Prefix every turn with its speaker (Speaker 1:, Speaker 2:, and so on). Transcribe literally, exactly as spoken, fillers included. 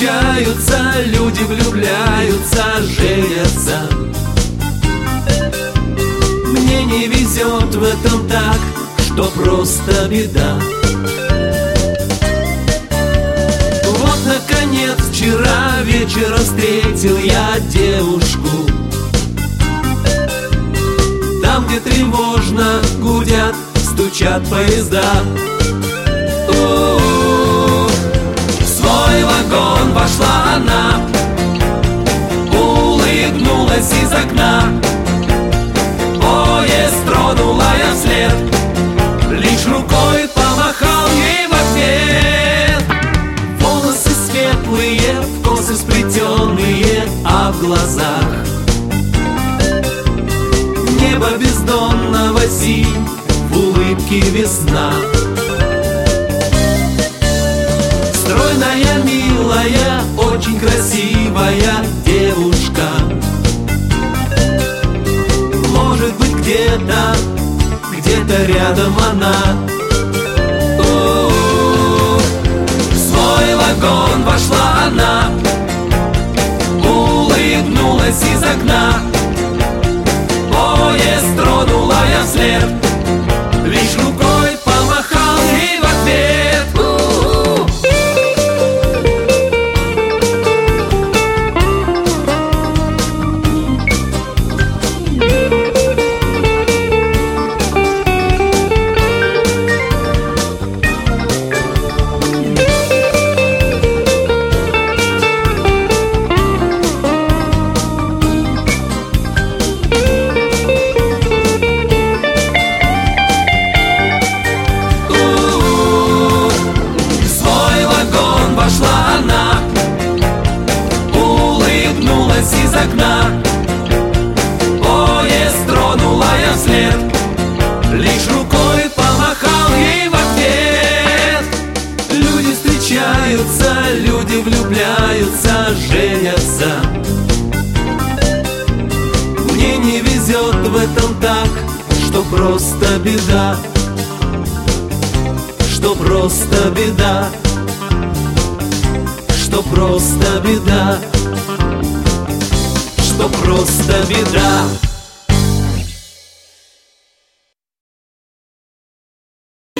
Speaker 1: встречаются, люди влюбляются, женятся. Мне не везет в этом так, что просто беда. Вот, наконец, вчера вечером встретил я девушку. Там, где тревожно гудят, стучат поезда. У-у-у. В свой вагон вошла она, улыбнулась из окна. Поезд тронула я вслед, лишь рукой помахал ей в ответ. Волосы светлые, в косы сплетенные, а в глазах небо бездонного синь, в улыбке весна. Стройная, милая, очень красивая девушка. Может быть, где-то, где-то рядом она. У-у-у. В свой вагон вошла она, улыбнулась из окна. Поезд тронула я вслед, лишь рукой помахал ей в ответ. У-у-у. Из окна поезд тронула я вслед, лишь рукой помахал ей в ответ. Люди встречаются, люди влюбляются, женятся. Мне не везет в этом так, что просто беда, что просто беда, что просто беда, что просто беда.